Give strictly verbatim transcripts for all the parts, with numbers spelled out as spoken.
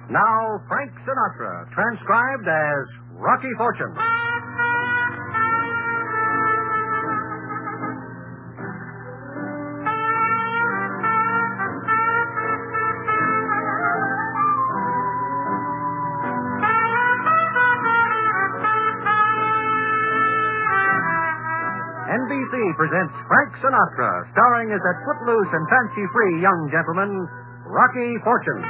Now, Frank Sinatra, transcribed as Rocky Fortune. N B C presents Frank Sinatra, starring as that footloose and fancy-free young gentleman, Rocky Fortune.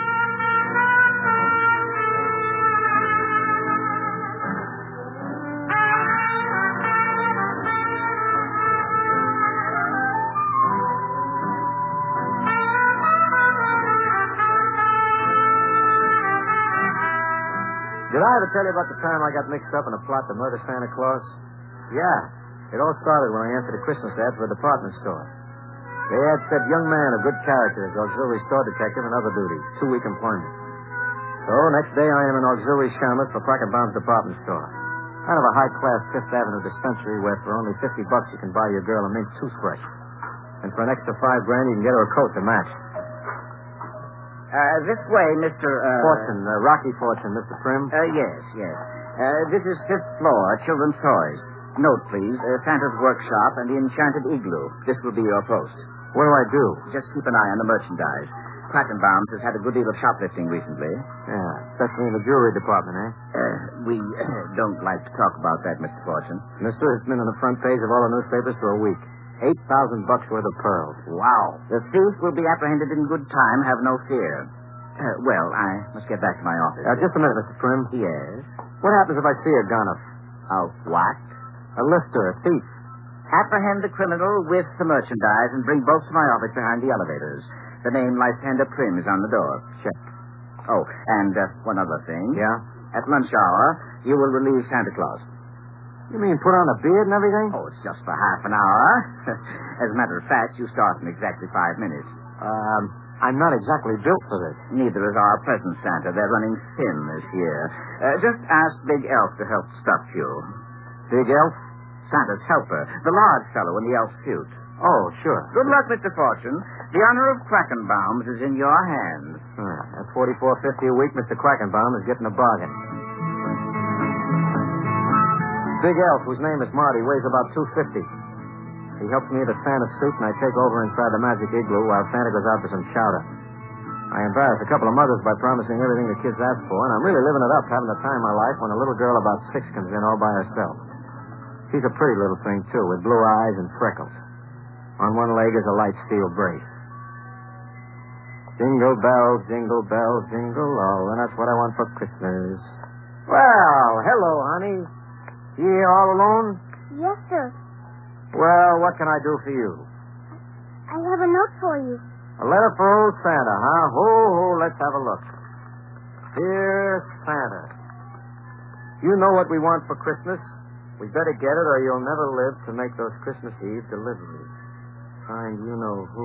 Did I ever tell you about the time I got mixed up in a plot to murder Santa Claus? Yeah. It all started when I answered a Christmas ad for a department store. The ad said, young man of good character as auxiliary store detective and other duties. Two-week employment. So, next day I am an auxiliary shamus for Quackenbaum's department store. Kind of a high-class Fifth Avenue dispensary where for only fifty bucks you can buy your girl a mint toothbrush. And for an extra five grand you can get her a coat to match. Uh, this way, Mister Uh... Fortune, uh, Rocky Fortune, Mister Prim. Uh, yes, yes. Uh, this is fifth floor, children's toys. Note, please, uh, Santa's workshop and the enchanted igloo. This will be your post. What do I do? Just keep an eye on the merchandise. Quackenbaum's has had a good deal of shoplifting recently. Yeah, especially in the jewelry department, eh? Uh, we uh, don't like to talk about that, Mister Fortune. Mister, it's been on the front page of all the newspapers for a week. Eight thousand bucks worth of pearls. Wow. The thief will be apprehended in good time, have no fear. Uh, well, I must get back to my office. Uh, just a minute, Mister Prim. Yes? What happens if I see a gunner? A what? A lifter, a thief. Apprehend the criminal with the merchandise and bring both to my office behind the elevators. The name Lysander Prim is on the door. Check. Oh, and uh, one other thing. Yeah? At lunch hour, you will relieve Santa Claus. You mean put on a beard and everything? Oh, it's just for half an hour. As a matter of fact, you start in exactly five minutes. Um, I'm not exactly built for this. Neither is our present Santa. They're running thin this year. Uh, just ask Big Elf to help stuff you. Big Elf? Santa's helper. The large fellow in the elf suit. Oh, sure. Good luck, Mister Fortune. The honor of Quackenbaum's is in your hands. Ah, at forty-four fifty a week, Mister Quackenbaum is getting a bargain. Big Elf, whose name is Marty, weighs about two fifty. He helps me into Santa's suit, and I take over inside the magic igloo while Santa goes out for some chowder. I embarrass a couple of mothers by promising everything the kids ask for, and I'm really living it up, having the time of my life when a little girl about six comes in all by herself. She's a pretty little thing, too, with blue eyes and freckles. On one leg is a light steel brace. Jingle bells, jingle bells, jingle all, and that's what I want for Christmas. Well, hello, honey. You here all alone? Yes, sir. Well, what can I do for you? I have a note for you. A letter for old Santa, huh? Ho, ho, let's have a look. Dear Santa, you know what we want for Christmas? We better get it or you'll never live to make those Christmas Eve deliveries. Signed, you know who.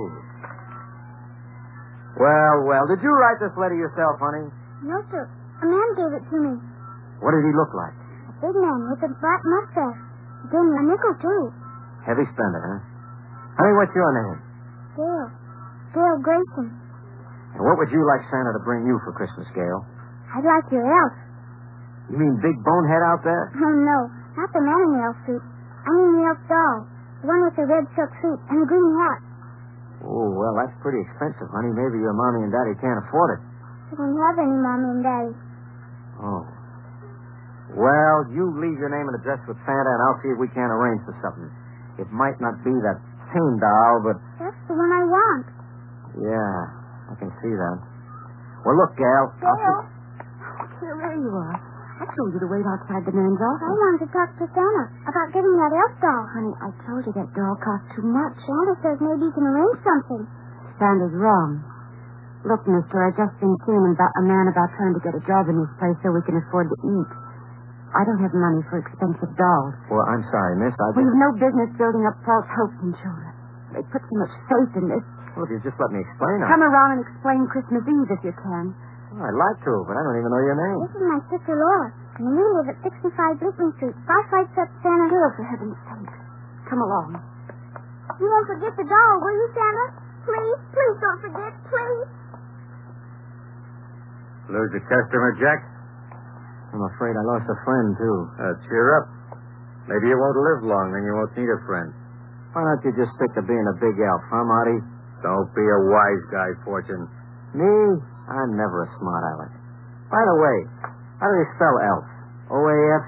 Well, well, did you write this letter yourself, honey? No, sir. A man gave it to me. What did he look like? A big man with a black mustache. He gave me a nickel, too. Heavy spender, huh? Honey, what's your name? Gail. Gail Grayson. And what would you like Santa to bring you for Christmas, Gail? I'd like your elf. You mean Big Bonehead out there? Oh, no. Not the man in the elf suit. I mean the elf doll. The one with the red silk suit and the green hat. Oh, well, that's pretty expensive, honey. Maybe your mommy and daddy can't afford it. I don't have any mommy and daddy. Oh. Well, you leave your name and address with Santa, and I'll see if we can't arrange for something. It might not be that same doll, but... That's the one I want. Yeah, I can see that. Well, look, Gal. Gail. Here, there you are. I told you to wait outside the man's I office. wanted to talk to Santa about getting that elf doll. Honey, I told you that doll cost too much. Santa says maybe you can arrange something. Santa's wrong. Look, mister, I just been seeing about a man about trying to get a job in this place so we can afford to eat. I don't have money for expensive dolls. Well, I'm sorry, miss. I We've just... no business building up false hopes in children. They put so much faith in this. Well, if you just let me explain... I... Come around and explain Christmas Eve if you can. Well, I'd like to, but I don't even know your name. This is my sister Laura, and we live at sixty-five Blickman Street, five flights up Santa. Girl, for heaven's sake. Come along. You won't forget the doll, will you, Santa? Please, please don't forget, please. Lose a customer, Jack? I'm afraid I lost a friend, too. Uh, cheer up. Maybe you won't live long, then you won't need a friend. Why don't you just stick to being a big elf, huh, Marty? Don't be a wise guy, Fortune. Me? I'm never a smart aleck. By the way, how do you spell elf? O A F?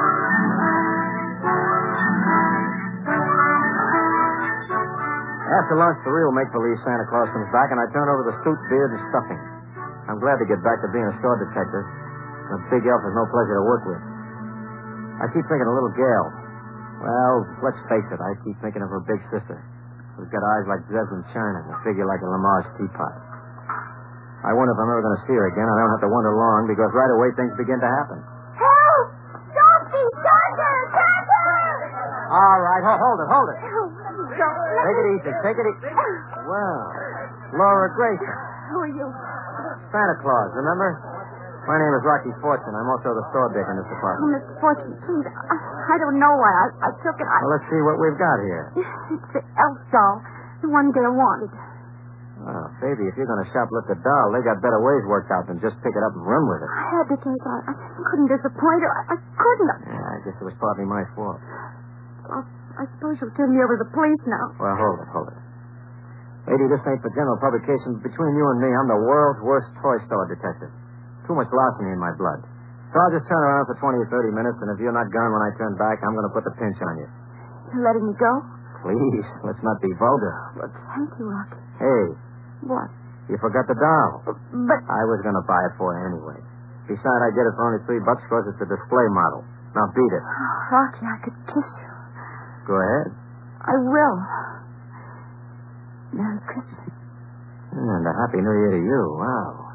After lunch, the real make-believe Santa Claus comes back, and I turn over the suit, beard, and stuffing. I'm glad to get back to being a store detective. A big elf is no pleasure to work with. I keep thinking of little Gail. Well, let's face it, I keep thinking of her big sister, who's got eyes like Dresden china and a figure like a Lamar's teapot. I wonder if I'm ever going to see her again. I don't have to wonder long, because right away things begin to happen. Help! Don't be Santa! Santa! All right, hold, hold it, hold it. Don't let Take it easy, take it easy. Well, Laura Grayson. Who are you? Santa Claus, remember? My name is Rocky Fortune. I'm also the store dick in this Oh, department. Mister Fortune, please. I, I don't know why. I, I took it. I, Well, let's see what we've got here. it's the elf doll. The one Gail wanted. Oh, baby, if you're going to shoplift a doll, they got better ways worked out than just pick it up and run with it. I had to take it. I, I couldn't disappoint her. I, I couldn't. Yeah, I guess it was partly my fault. Well, I suppose you'll turn me over to the police now. Well, hold it, hold it. Lady, this ain't for general publication. Between you and me, I'm the world's worst toy store detective. Too much larceny in my blood. So I'll just turn around for twenty or thirty minutes, and if you're not gone when I turn back, I'm going to put the pinch on you. You're letting me go? Please, let's not be vulgar. But thank you, Rocky. Hey, What? you forgot the doll. But I was going to buy it for her anyway. Besides, I get it for only three bucks because it's a display model. Now beat it. oh, Rocky, I could kiss you. Go ahead. I will. Merry Christmas. And a Happy New Year to you. Wow.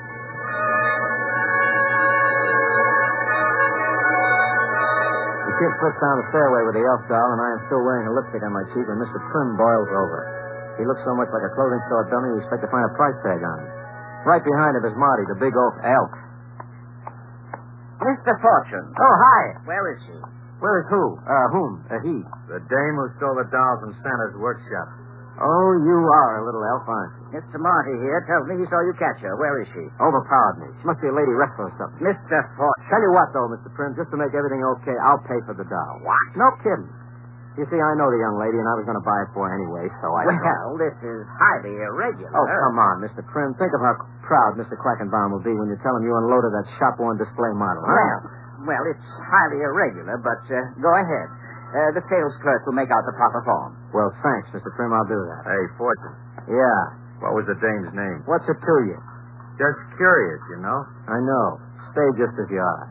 The kid slips down the stairway with the elf doll, and I am still wearing a lipstick on my cheek when Mister Prim boils over. He looks so much like a clothing store dummy you expect to find a price tag on him. Right behind him is Marty, the big oaf elf. Mister Fortune. Oh, hi. Where is she? Where is who? Uh, whom? Uh, he. The dame who stole the doll from Santa's workshop. Oh, you are a little elf, aren't you? Mister Marty here tells me he saw you catch her. Where is she? Overpowered me. She must be a lady wrestler or something. Mister Fortune. Tell you what, though, Mister Prim, just to make everything okay, I'll pay for the doll. What? No kidding. You see, I know the young lady, and I was going to buy it for her anyway, so I... Well, this is highly irregular. Oh, come on, Mister Prim. Think of how proud Mister Quackenbaum will be when you tell him you unloaded that shop-worn display model. Huh? Well, well, it's highly irregular, but uh, go ahead. Uh, the sales clerk will make out the proper form. Well, thanks, Mister Prim. I'll do that. Hey, Fortune, Yeah. what was the dame's name? What's it to you? Just curious, you know. I know. Stay just as you are.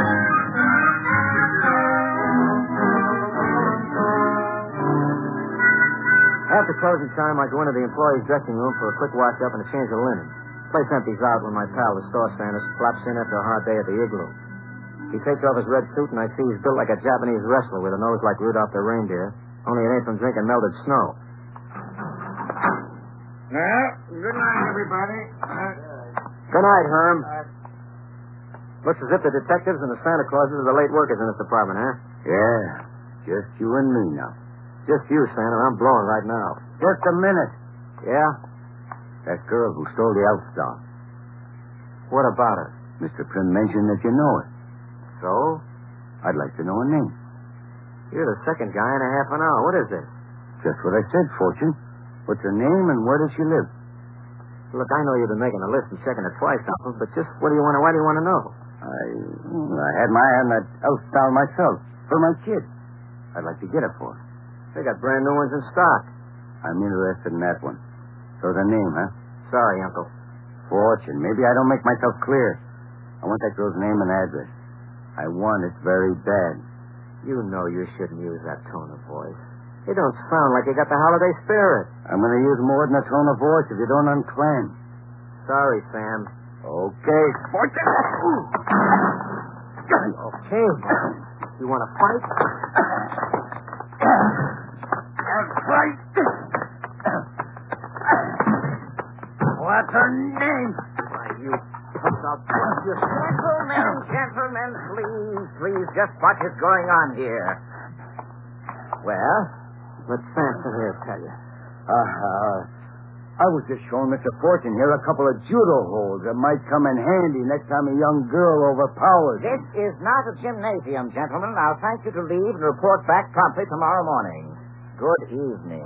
After closing time, I go into the employee's dressing room for a quick wash-up and a change of linen. Place empties out when my pal, the store Santa, flops in after a hard day at the igloo. He takes off his red suit, and I see he's built like a Japanese wrestler with a nose like Rudolph the reindeer, only it ain't from drinking melted snow. Well, good night, everybody. Good night, Herm. Looks as if the detectives and the Santa Clauses are the late workers in this department, huh? Yeah, just you and me now. Just you, Santa. I'm blowing right now. Just a minute. Yeah? That girl who stole the elf doll. What about her? Mister Prim mentioned that you know her. So? I'd like to know her name. You're the second guy in a half an hour. What is this? Just what I said, Fortune. What's her name and where does she live? Look, I know you've been making a list and checking it twice, Uncle, but just what do you want to, why do you want to know? I I had my eye on that elf doll myself. For my kid. I'd like to get it for her. They got brand new ones in stock. I'm interested in that one. So the name, huh? Sorry, Uncle. Fortune. Maybe I don't make myself clear. I want that girl's name and address. I want it very bad. You know you shouldn't use that tone of voice. It don't sound like you got the holiday spirit. I'm going to use more than a tone of voice if you don't unclaim. Sorry, Sam. Okay, Fortune. Okay. You want to fight? That's right. What's her name? Why, you punk, I'll bust your... Gentlemen, gentlemen, please, please, just what is going on here? Well, what's Samson here tell you? Uh, uh, I was just showing Mister Fortune here a couple of judo holds that might come in handy next time a young girl overpowers him. This is not a gymnasium, gentlemen. I'll thank you to leave and report back promptly tomorrow morning. Good evening.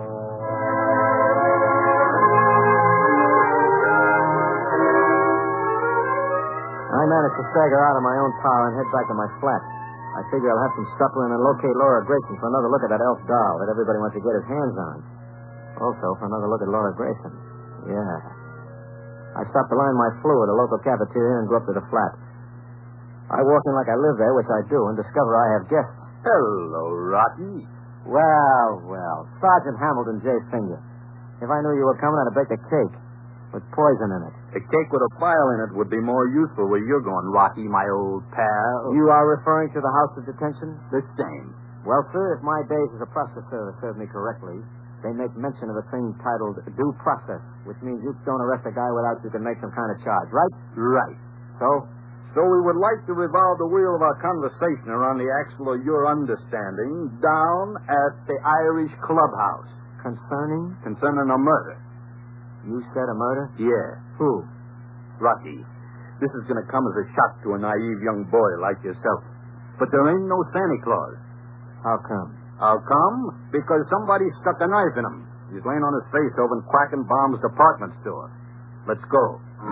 I managed to stagger out of my own power and head back to my flat. I figure I'll have some supper and then locate Laura Grayson for another look at that elf doll that everybody wants to get his hands on. Also, for another look at Laura Grayson. Yeah. I stopped to line my flu at a local cafeteria and go up to the flat. I walk in like I live there, which I do, and discover I have guests. Hello, Rocky. Well, well, Sergeant Hamilton J. Finger. If I knew you were coming, I'd have baked a cake with poison in it. A cake with a file in it would be more useful where you're going, Rocky, my old pal. You are referring to the house of detention? The same. Well, sir, if my days as a process server serve me correctly, they make mention of a thing titled due process, which means you don't arrest a guy without you can make some kind of charge, right? Right. So? So we would like to revolve the wheel of our conversation around the axle of your understanding down at the Irish Clubhouse. Concerning? Concerning a murder. You said a murder? Yeah. Who? Rocky. This is going to come as a shock to a naive young boy like yourself. But there ain't no Santa Claus. How come? How come? Because somebody stuck a knife in him. He's laying on his face over in Quack and Bomb's department store. Let's go.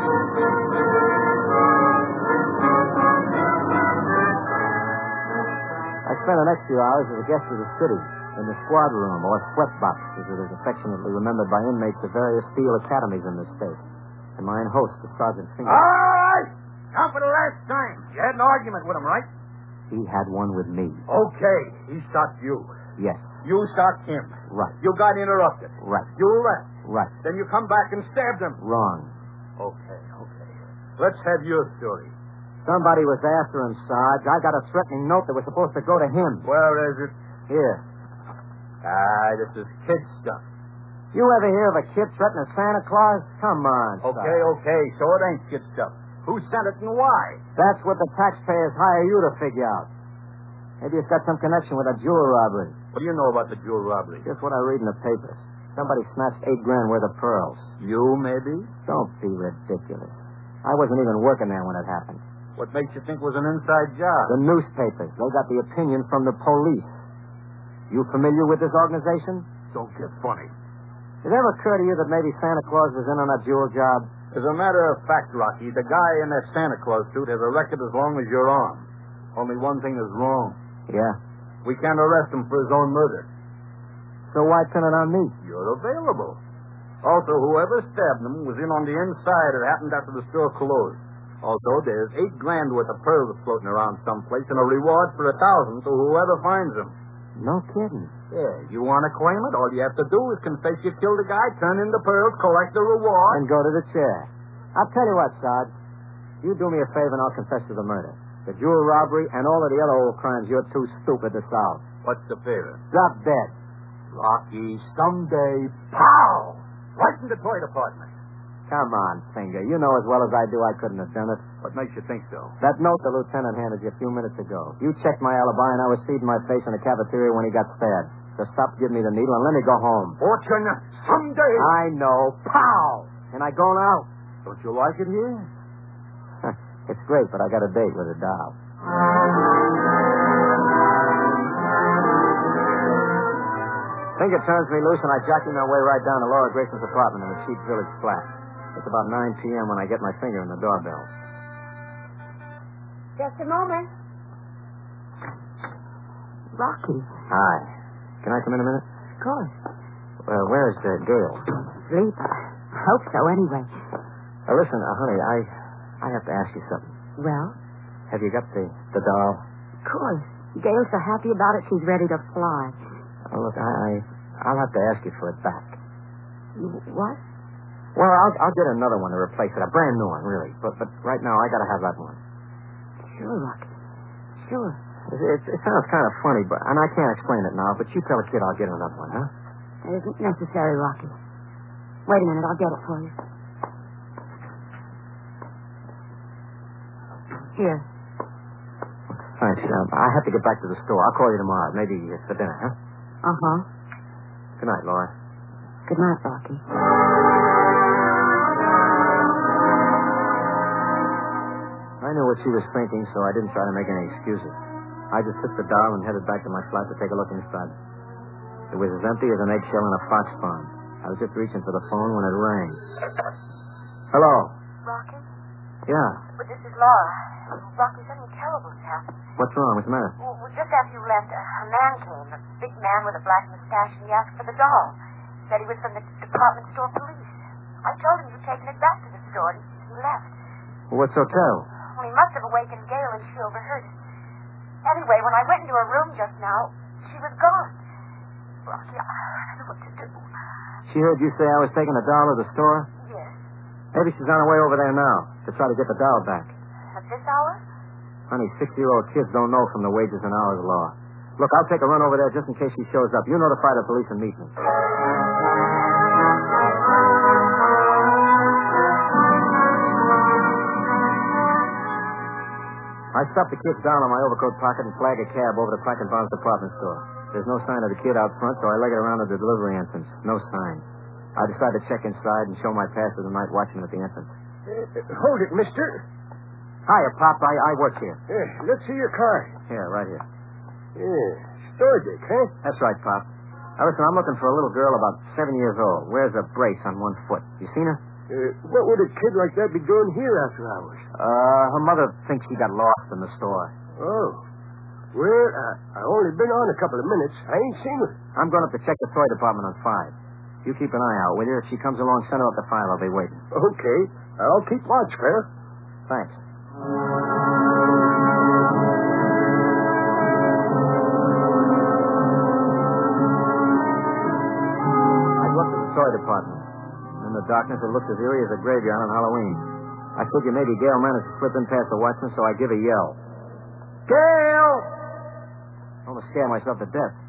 I spent the next few hours as a guest of the city, in the squad room, or sweatbox, as it is affectionately remembered by inmates of various steel academies in this state. And mine host, the Sergeant Finger. All right! Now for the last time. You had an argument with him, right? He had one with me. Okay. He stopped you. Yes. You stopped him. Right. You got interrupted. Right. You left. Right. Then you come back and stabbed him. Wrong. Okay, okay. Let's have your story. Somebody was after him, Sarge. I got a threatening note that was supposed to go to him. Where is it? Here. Ah, this is kid stuff. You ever hear of a kid threatening Santa Claus? Come on, Okay, Sarge. okay. So it ain't kid stuff. Who sent it and why? That's what the taxpayers hire you to figure out. Maybe it's got some connection with a jewel robbery. What do you know about the jewel robbery? Just what I read in the papers. Somebody snatched eight grand worth of pearls. You, maybe? Don't be ridiculous. I wasn't even working there when it happened. What makes you think it was an inside job? The newspapers. They got the opinion from the police. You familiar with this organization? Don't get funny. Did it ever occur to you that maybe Santa Claus was in on that jewel job? As a matter of fact, Rocky, the guy in that Santa Claus suit has a record as long as your arm. Only one thing is wrong. Yeah. We can't arrest him for his own murder. So why pin it on me? You're available. Also, whoever stabbed him was in on the inside. It happened after the store closed. Also, there's eight grand worth of pearls floating around someplace and a reward for a thousand to whoever finds them. No kidding. Yeah, you want to claim it? All you have to do is confess you killed a guy, turn in the pearls, collect the reward. And go to the chair. I'll tell you what, Sarge. You do me a favor and I'll confess to the murder. The jewel robbery and all of the other old crimes you're too stupid to solve. What's the favor? Drop dead. Rocky, someday, pow! Right in the toy department. Come on, Finger. You know as well as I do I couldn't have done it. What makes you think so? That note the lieutenant handed you a few minutes ago. You checked my alibi and I was feeding my face in the cafeteria when he got stabbed. So stop giving me the needle and let me go home. Fortune, someday. I know. Pow! Can I go now? Don't you like it here? It's great, but I got a date with a doll. Finger turns me loose and I jockey my way right down to Laura Grayson's apartment in the cheap village flat. It's about nine p.m. when I get my finger in the doorbell. Just a moment. Rocky. Hi. Can I come in a minute? Of course. Well, where's uh, Gail? Sleep. I hope so, anyway. Uh, listen, uh, honey, I I have to ask you something. Well? Have you got the, the doll? Of course. Gail's so happy about it, she's ready to fly. Oh, look, I, I, I'll have to ask you for it back. What? Well, I'll, I'll get another one to replace it. A brand new one, really. But, but right now, I got to have that one. Sure, Rocky. Sure. It, it, it sounds kind of funny, but and I can't explain it now, but you tell a kid I'll get another one, huh? That isn't necessary, Rocky. Wait a minute, I'll get it for you. Here. Thanks. Um, I have to get back to the store. I'll call you tomorrow, maybe uh, for dinner, huh? Uh-huh. Good night, Laura. Good night, Rocky. I knew what she was thinking, so I didn't try to make any excuses. I just took the doll and headed back to my flat to take a look inside. It was as empty as an eggshell in a fox pond. I was just reaching for the phone when it rang. Hello? Rocky? Yeah. Well, this is Laura. Rocky, something terrible has happened. What's wrong? What's the matter? Well, well, just after you left, a, a man came, a big man with a black mustache, and he asked for the doll. Said he was from the department store police. I told him you'd taken it back to the store, and he left. Well, what's so terrible? Well, he must have awakened Gail, and she overheard it. Anyway, when I went into her room just now, she was gone. Rocky, I don't know what to do. She heard you say I was taking the doll to the store? Yes. Maybe she's on her way over there now to try to get the doll back. At this hour? Honey, six-year-old kids don't know from the wages and hours law. Look, I'll take a run over there just in case she shows up. You notify the police and meet me. I stuffed the kid's doll in my overcoat pocket and flagged a cab over to Plack and Barnes department store. There's no sign of the kid out front, so I leg it around to the delivery entrance. No sign. I decided to check inside and show my pass to the night watchman at the entrance. Uh, hold it, mister. Hiya, Pop. I, I work here. Uh, let's see your card. Here, right here. Yeah, store dick, huh? That's right, Pop. Now, listen, I'm looking for a little girl about seven years old. Wears a brace on one foot. You seen her? Uh, what would a kid like that be doing here after hours? Uh, her mother thinks she got lost in the store. Oh. Well, I, I only been on a couple of minutes. I ain't seen her. I'm going up to check the toy department on five. You keep an eye out, will you? If she comes along, send her up to five. I'll be waiting. Okay. I'll keep watch, pal. Thanks. I looked at the toy department. In the darkness, it looked as eerie as a graveyard on Halloween. I figured maybe Gail managed to slip in past the watchman, so I give a yell. Gail! Almost scared myself to death.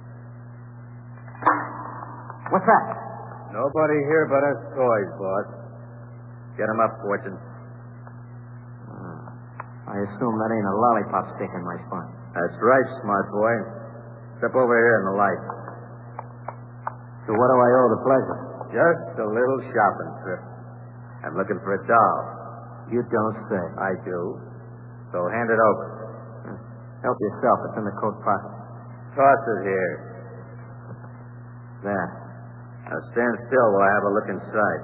What's that? Nobody here but us toys, boss. Get 'em up, Fortune. Uh, I assume that ain't a lollipop stick in my spine. That's right, smart boy. Step over here in the light. So what do I owe the pleasure? Just a little shopping trip. I'm looking for a doll. You don't say. I do. So hand it over. Help yourself. It's in the coat pocket. Toss it here. There. Now stand still while I have a look inside.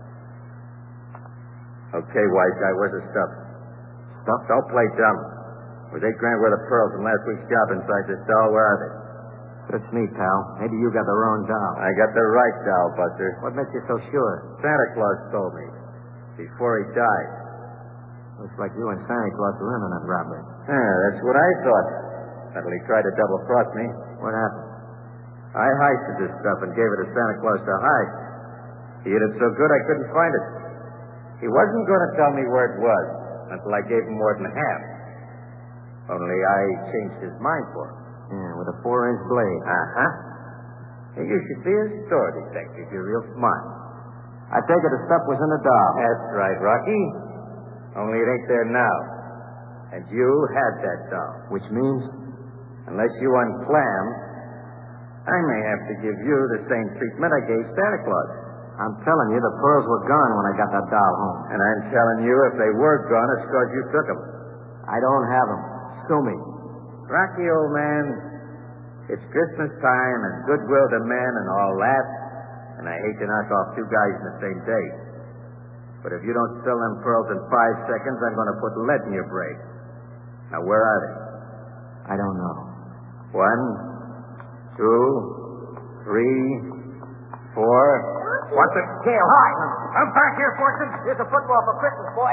Okay, white guy, where's the stuff? Stuff? Don't play dumb. With eight grand worth of pearls from last week's job inside this doll, where are they? It's me, pal. Maybe you got the wrong doll. I got the right doll, Buster. What makes you so sure? Santa Claus told me. Before he died. Looks like you and Santa Claus were in on that robbery. Yeah, that's what I thought. Until he tried to double-cross me. What happened? I heisted this stuff and gave it to Santa Claus to hide. He hid it so good I couldn't find it. He wasn't going to tell me where it was until I gave him more than half. Only I changed his mind for him. Yeah, with a four-inch blade. Uh-huh. Hey, you should be a store detective. You're real smart. I take it the stuff was in the doll. That's right, Rocky. Only it ain't there now. And you had that doll. Which means? Unless you unclam, I may have to give you the same treatment I gave Santa Claus. I'm telling you, the pearls were gone when I got that doll home. And I'm telling you, if they were gone, it's because you took them. I don't have them. Sue me. Rocky, old man, it's Christmas time and goodwill to men and all that, and I hate to knock off two guys in the same day. But if you don't sell them pearls in five seconds, I'm going to put lead in your brain. Now, where are they? I don't know. One, two, three, four. What's it? Gail, hi. I'm back here, Fortune. Here's a football for Christmas, boy.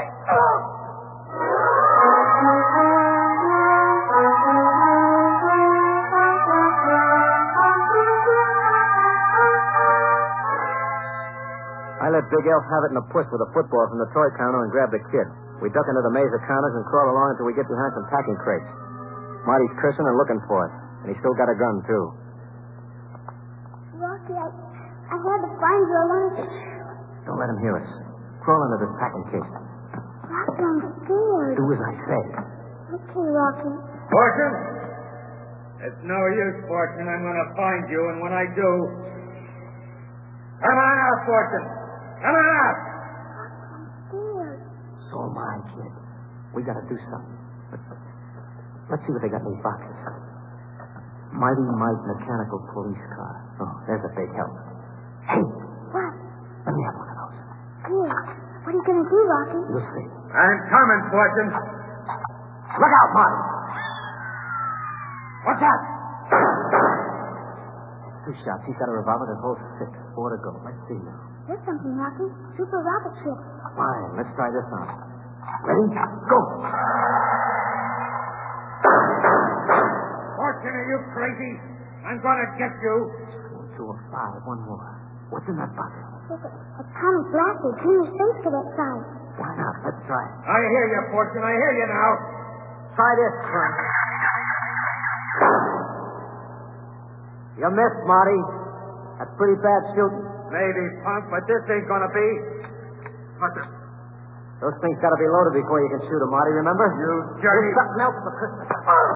I let Big Elf have it in a push with a football from the toy counter and grab the kid. We duck into the maze of counters and crawl along until we get behind some packing crates. Marty's cursing and looking for it. And he's still got a gun, too. Rocky, I, I had to find you alone. Don't let him hear us. Crawl into this packing case. Rocky, I'm scared. Do as I say. Okay, Rocky. Fortune? It's no use, Fortune. I'm going to find you, and when I do... Come on out, Fortune. Come on out. Scared. So am I, kid. We gotta do something. Let's see what they got in these boxes. Mighty Mike mechanical police car. Oh, there's a big help. Hey, What? let me have one of those. Here. What are you going to do, Rocky? You'll see. I'm coming, Fortune. Look out, Marty. What's that? Two shots. He's got a revolver that holds six. Four to go. Let's see now. There's something, Rocky. Super rocket ship. Fine. Let's try this on. Ready? Go. Fortune, are you crazy? I'm going to get you. One, two, or five. One more. What's in that bucket? There's a, a Tommy Blackwood Junior Space Cadet size. Why not? Let's try it. I hear you, Fortune. I hear you now. Try this, son. You missed, Marty. That's pretty bad shooting. Maybe, punk, but this ain't going to be. What the... Those things got to be loaded before you can shoot them, Marty, remember? You jerky... Here's something else for Christmas.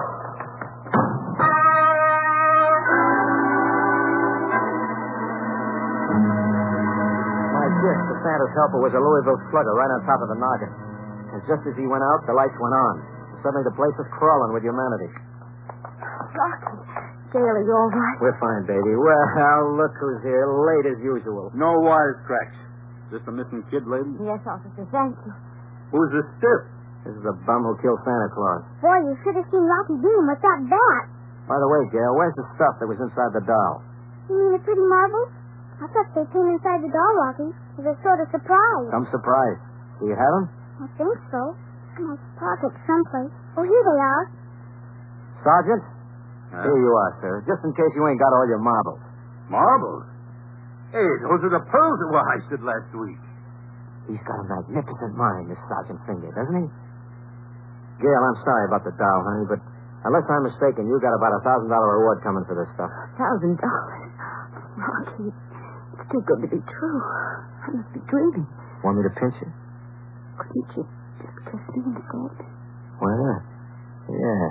My gift to Santa's helper was a Louisville Slugger right on top of the noggin. And just as he went out, the lights went on. Suddenly the place was crawling with humanity. Rocky. Gail, are you all right? We're fine, baby. Well, look who's here, late as usual. No wisecracks. Just a missing kid, lady? Yes, officer, thank you. Who's this stiff? This is the bum who killed Santa Claus. Boy, you should have seen Rocky do him with that bat. By the way, Gail, where's the stuff that was inside the doll? You mean the pretty marbles? I thought they came inside the doll, Rocky. It was a sort of surprise. I'm surprised. Do you have them? I think so. In my pocket someplace. Oh, here they are. Sergeant? Huh? Here you are, sir. Just in case you ain't got all your marbles. Marbles? Hey, those are the pearls that were heisted last week. He's got a magnificent mind, this Sergeant Finger, doesn't he? Gail, I'm sorry about the doll, honey, but unless I'm mistaken, you got about a thousand dollar reward coming for this stuff. Thousand dollars. Rocky, it's too good to be true. I must be dreaming. Want me to pinch you? Couldn't you just kiss me instead? Why not? Yeah.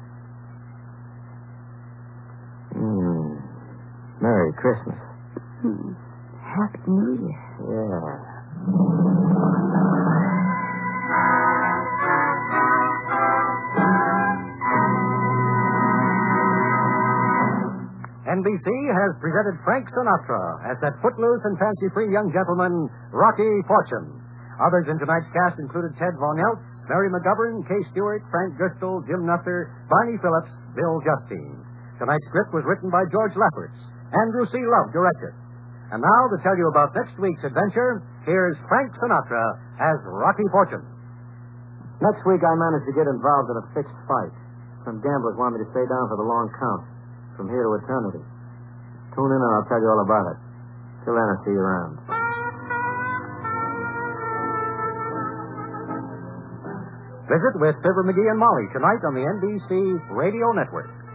Hmm. Merry Christmas. Hmm. Happy New Year. Yeah. N B C has presented Frank Sinatra as that footloose and fancy-free young gentleman, Rocky Fortune. Others in tonight's cast included Ted Von Eltz, Mary McGovern, Kay Stewart, Frank Gerstle, Jim Nuther, Barney Phillips, Bill Justine. Tonight's script was written by George Lefferts. Andrew C. Love directed. And now, to tell you about next week's adventure, here's Frank Sinatra as Rocky Fortune. Next week, I managed to get involved in a fixed fight. Some gamblers want me to stay down for the long count, from here to eternity. Tune in and I'll tell you all about it. Till then, I'll see you around. Visit with Fibber McGee and Molly tonight on the N B C Radio Network.